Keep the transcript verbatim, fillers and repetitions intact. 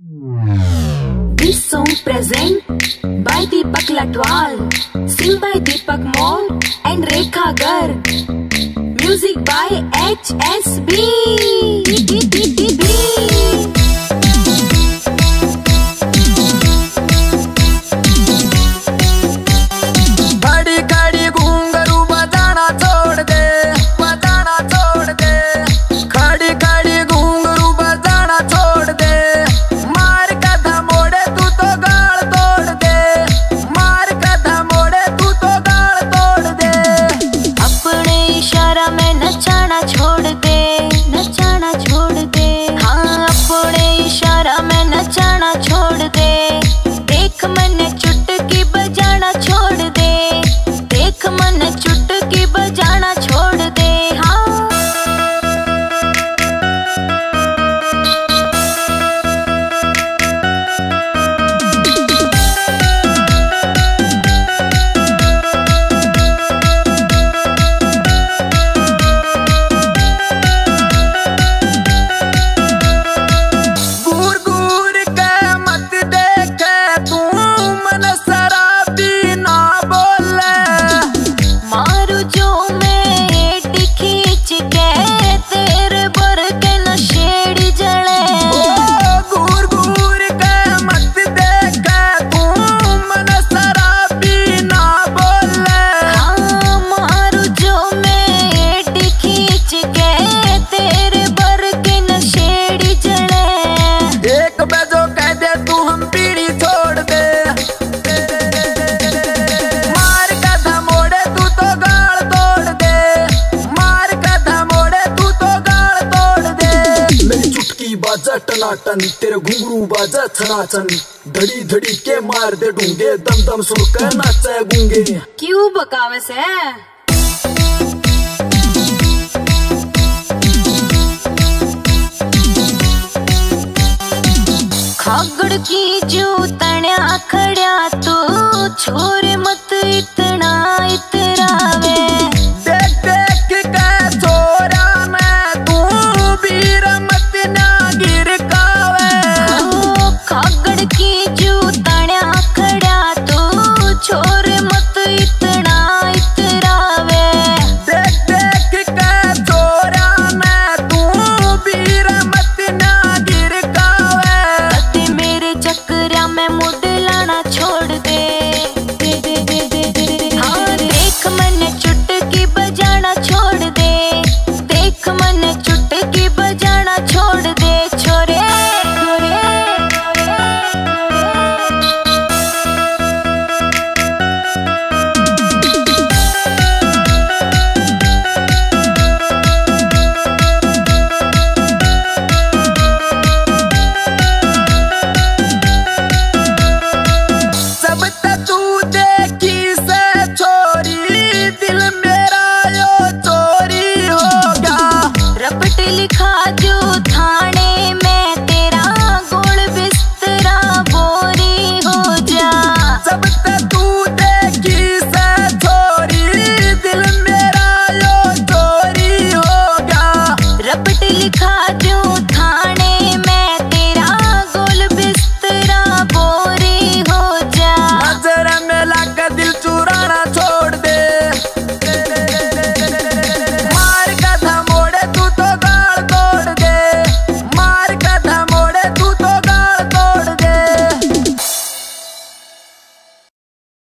This song present by Deepak Latwal, sing by Deepak Moore and Rekha Garg, music by H S B. बाजा टनाटन तेरे घुंघरू बाजा छनाचन, धड़ी धड़ी के मार दे ढूंगे, दम दम सुन कर नाचा गूंगे। क्यों बकावस है? खागड़ की जो तण्या खड़या तो छोरे मत इतना इतरावे, देख देख के छोरा मैं तू वीर मत ना गिर कावे। खागड़ की जो तण्या खड़या तो छोरे मत इतना इतरावे, देख देख के छोरा मैं तू वीर मत ना गिर कावे। कदे मेरे चक्करा में मुड लाना छोड़ दे, दे, दे, दे, दे, दे। हाँ देख मैंने चुटकी बजाना छोड़ दे, देख मैंने चुटकी बजाना छोड़ दे छोरे, छोरे। सब तू देखी से छोरी, दिल मेरा यो चोरी हो गया। रपट लिखा